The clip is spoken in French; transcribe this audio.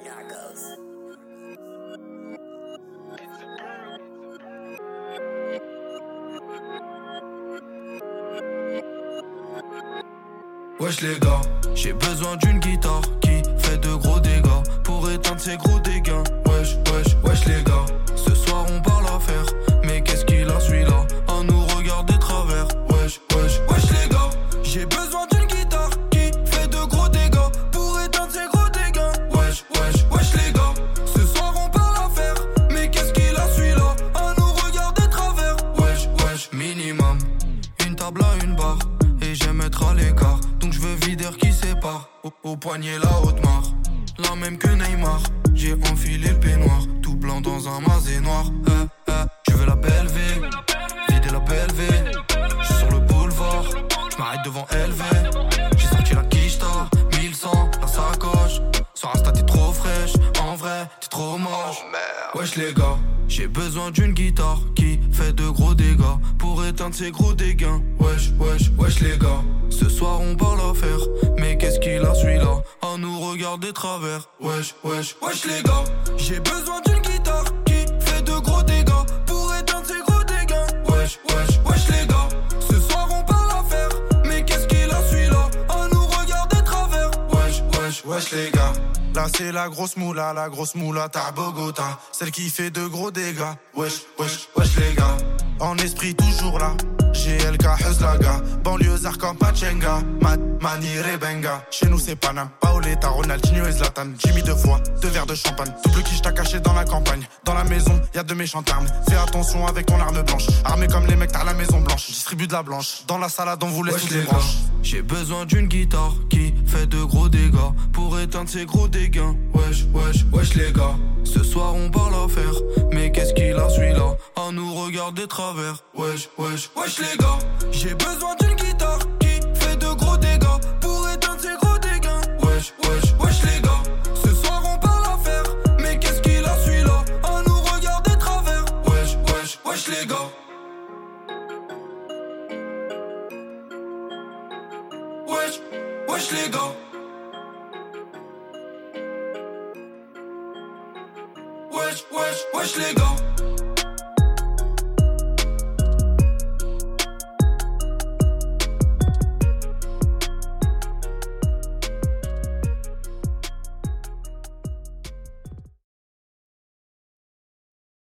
Wesh les gars, j'ai besoin d'une guitare qui fait de gros dégâts pour éteindre ces gros dégâts. Wesh, wesh, wesh les gars, ce soir on parle affaire. Mais qu'est-ce qu'il a celui-là à nous regarder de travers. Wesh, wesh, wesh les gars, j'ai besoin d'une guitare qui fait de gros dégâts pour éteindre ces gros dégâts. Wesh, wesh, wesh les gars, ce soir on parle affaire. Mais qu'est-ce qu'il a celui-là à nous regarder de travers. Wesh, wesh, minimum, une table à une barre. Et j'aime être à l'écart, donc je veux vider qui sépare. Au poignet la haute mare, la même que Neymar. J'ai enfilé le peignoir, tout blanc dans un masé noir. Je veux la belle vie, vider la belle vie. J'suis sur le boulevard, j'm'arrête devant LV. J'ai sorti la quicheta, 1100, la sacoche. Sur Insta t'es trop fraîche, en vrai t'es trop moche. Wesh les gars, j'ai besoin d'une guitare qui fait de gros dégâts pour éteindre ces gros dégâts. Wesh, wesh, wesh les gars, ce soir on parle affaire. Mais qu'est-ce qu'il a celui-là à nous regarder de travers. Wesh, wesh, wesh les gars, j'ai besoin d'une guitare qui fait de gros dégâts pour éteindre ces gros dégâts. Wesh, wesh, wesh les gars, ce soir on parle affaire. Mais qu'est-ce qu'il a celui-là à nous regarder de travers. Wesh, wesh, wesh les gars, là c'est la grosse moula t'as Bogota, celle qui fait de gros dégâts. Wesh, wesh, wesh les gars, en esprit toujours là. GLK, Huzlaga, banlieusard comme Pachenga, Mani, Rebenga. Chez nous c'est Panam, Paoletta, Ronaldinho et Zlatan. J'ai mis 2 fois, 2 verres de champagne. Double quiche t'as caché dans la campagne. Dans la maison, y'a de méchantes armes. Fais attention avec ton arme blanche. Armé comme les mecs, t'as la maison blanche. Distribue de la blanche, dans la salade on vous laisse toutes les branches. J'ai besoin d'une guitare qui fait de gros dégâts pour éteindre ces gros dégâts. Wesh, wesh, wesh les gars, ce soir on parle affaire. Mais qu'est-ce qu'il a celui-là à nous regarder de travers. Wesh, wesh, wesh les gars, j'ai besoin d'une guitare qui fait de gros dégâts pour éteindre ces gros dégâts. Wesh, wesh, wesh les gars, ce soir on parle affaire. Mais qu'est-ce qu'il a celui-là à nous regarder de travers. Wesh, wesh, wesh les gars. Wesh, wesh les gars. Wesh, wesh, wesh les gars.